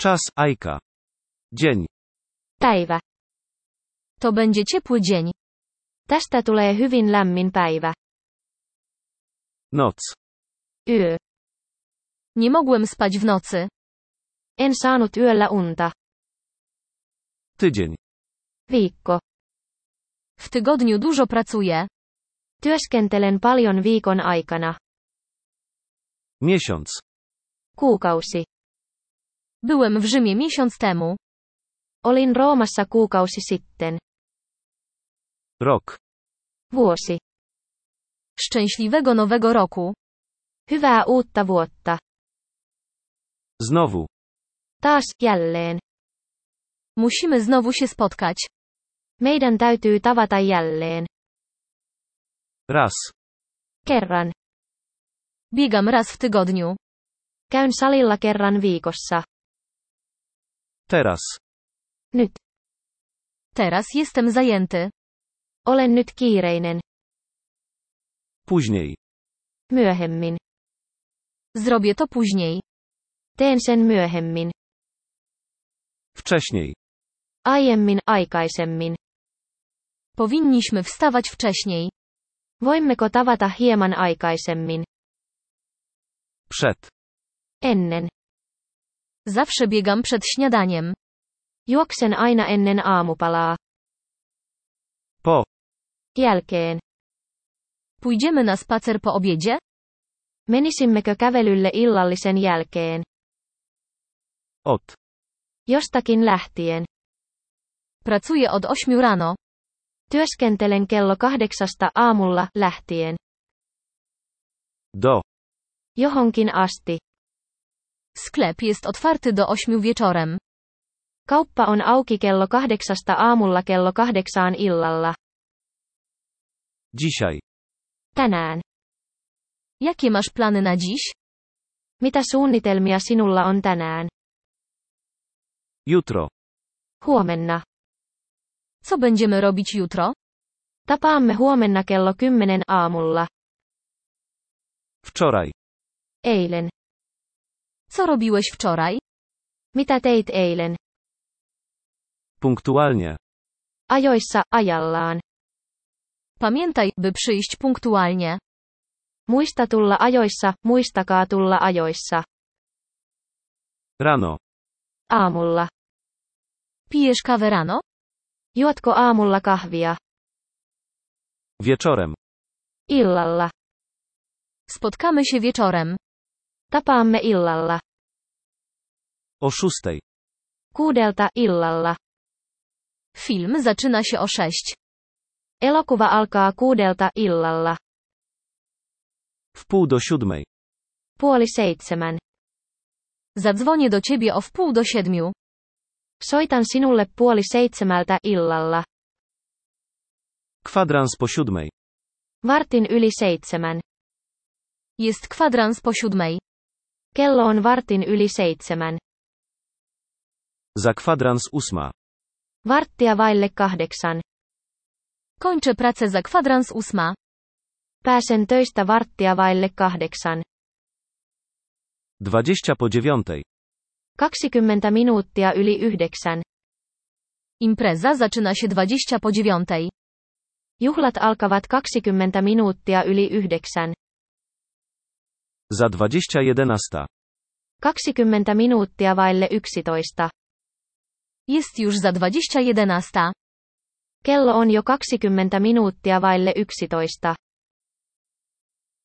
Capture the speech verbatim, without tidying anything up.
Czas, Ajka. Dzień. Päivä. To będzie ciepły dzień. Tästä tulee hyvin lämmin päivä. Noc. Yö. Nie mogłem spać w nocy. En saanut yöllä unta. Tydzień. Viikko. W tygodniu dużo pracuję. Työskentelen paljon viikon aikana. Miesiąc. Kuukausi. Byłem w Rzymie miesiąc temu. Olin Roomassa kuukausi sitten. Rok. Vuosi. Szczęśliwego nowego roku. Hyvää uutta vuotta. Znowu. Taas, jälleen. Musimy znowu się spotkać. Meidän täytyy tavata jälleen. Raz. Kerran. Biegam raz w tygodniu. Käyn salilla kerran viikossa. Teraz. Nyt. Teraz jestem zajęty. Olen nyt kiireinen. Później. Myöhemmin. Zrobię to później. Teen sen myöhemmin. Wcześniej. Aiemmin, aikaisemmin. Powinniśmy wstawać wcześniej. Voimmeko tavata hieman aikaisemmin? Przed. Ennen. Zawsze biegam przed śniadaniem. Juoksen aina ennen aamupalaa. Po. Jälkeen. Pójdziemy na spacer po obiedzie? Menisimmekö kävelylle illallisen jälkeen? Od. Jostakin lähtien. Pracuję od ośmiu rano. Työskentelen kello kahdeksasta aamulla lähtien. Do. Johonkin asti. Sklep jest otwarty do ośmiu wieczorem. Kauppa on auki kello kahdeksasta aamulla kello kahdeksaan illalla. Dzisiaj. Tänään. Jakie masz plany na dziś? Mitä suunnitelmia sinulla on tänään? Jutro. Huomenna. Co będziemy robić jutro? Tapaamme huomenna kello kymmenen aamulla. Wczoraj. Eilen. Co robiłeś wczoraj? Mitä teit eilen? Punktualnie. Ajoissa, ajallaan. Pamiętaj, by przyjść punktualnie. Muista tulla ajoissa, muistakaa tulla ajoissa. Rano. Aamulla. Pijesz kawę rano? Juotko aamulla kahvia? Wieczorem. Illalla. Spotkamy się wieczorem. Tapaamme illalla. O szóstej. Kuudelta illalla. Film zaczyna się o sześć. Elokuva alkaa kuudelta illalla. W pół do siódmej. Puoli seitsemän. Zadzwonię do ciebie o wpół do siedmiu. Soitan sinulle puoli seitsemältä illalla. Kwadrans po siódmej. Vartin yli seitsemän. Jest kwadrans po siódmej. Kello on vartin yli seitsemän. Za kwadrans ósma. Varttia vaille kahdeksan. Kończę pracę za kwadrans ósma. Pääsen töistä varttia vaille kahdeksan. Dwadzieścia po dziewiątej. kaksikymmentä minuuttia yli yhdeksän. Impreza zaczyna się dwadzieścia po dziewiątej. Juhlat alkavat kaksikymmentä minuuttia yli yhdeksän. Za dwadzieścia jedenasta. kaksikymmentä minuuttia vaille yksitoista. Jest już za dwadzieścia jedenasta. Kello on jo kaksikymmentä minuuttia vaille yksitoista.